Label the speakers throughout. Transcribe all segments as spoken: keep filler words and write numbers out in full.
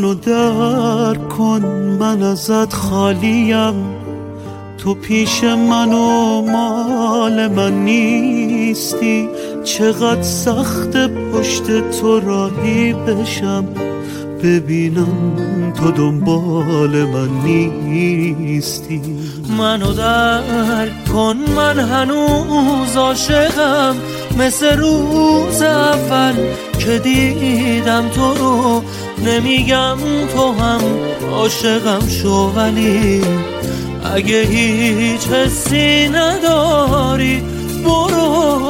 Speaker 1: منو درک کن، من ازت خالیم، تو پیش منو مال من نیستی. چقدر سخت پشت تو راهی بشم، ببینم تو دنبال من نیستی.
Speaker 2: منو درک کن، من هنوز عاشقم، مثل روز اول که دیدم تو رو. نمیگم تو هم عاشقم شو، ولی اگه هیچ حسی نداری برو.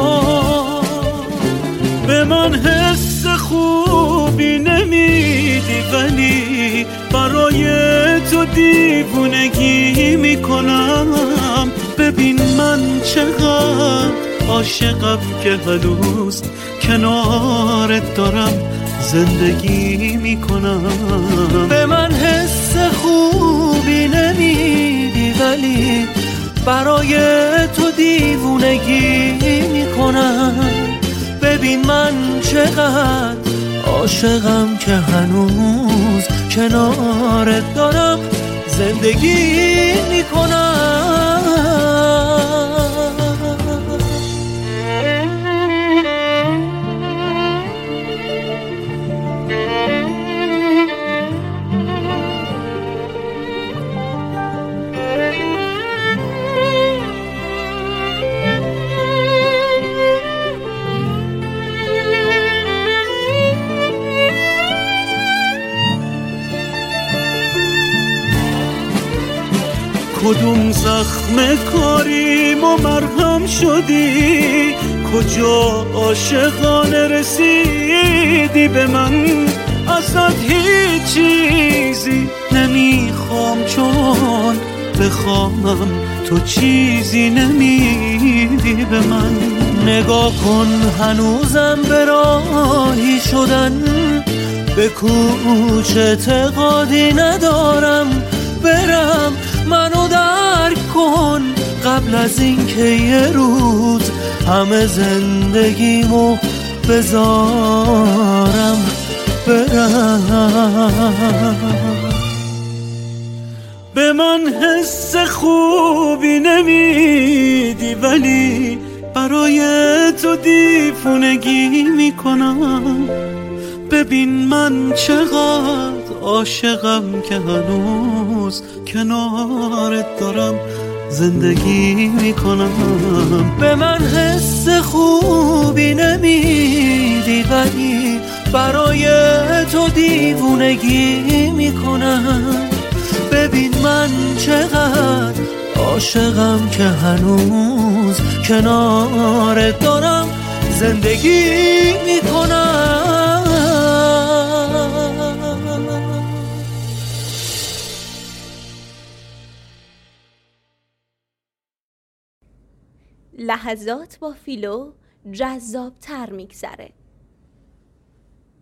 Speaker 2: به من حس خوبی نمیدی، ولی برای تو دیوونگی میکنم. ببین من چقدر عاشقم که هنوز کنارت دارم زندگی میکنم. به من حس خوبی نمیدی، ولی برای تو دیوونگی میکنم. ببین من چقدر عاشقم که هنوز کنارت دارم زندگی میکنم.
Speaker 1: کدوم زخم کاریم و مرهم شدی، کجا عاشقانه رسیدی به من. ازت هیچ چیزی نمیخوام، چون بخوامم تو چیزی نمیدی به من.
Speaker 2: نگاه کن هنوزم به راهی شدن، به کوچه اعتقادی ندارم برم. منو درک کن قبل از این که یه روز همه زندگیمو بذارم برم.
Speaker 1: به من حس خوبی نمیدی، ولی برای تو دیوونگی میکنم. ببین من چقدر عاشقم که هنوز کنارت دارم زندگی میکنم.
Speaker 2: به من حس خوبی نمیدی، ولی برای تو دیوونگی میکنم. ببین من چقدر عاشقم که هنوز کنارت دارم زندگی میکنم.
Speaker 3: لحظات با فیلو جذاب تر میگذره.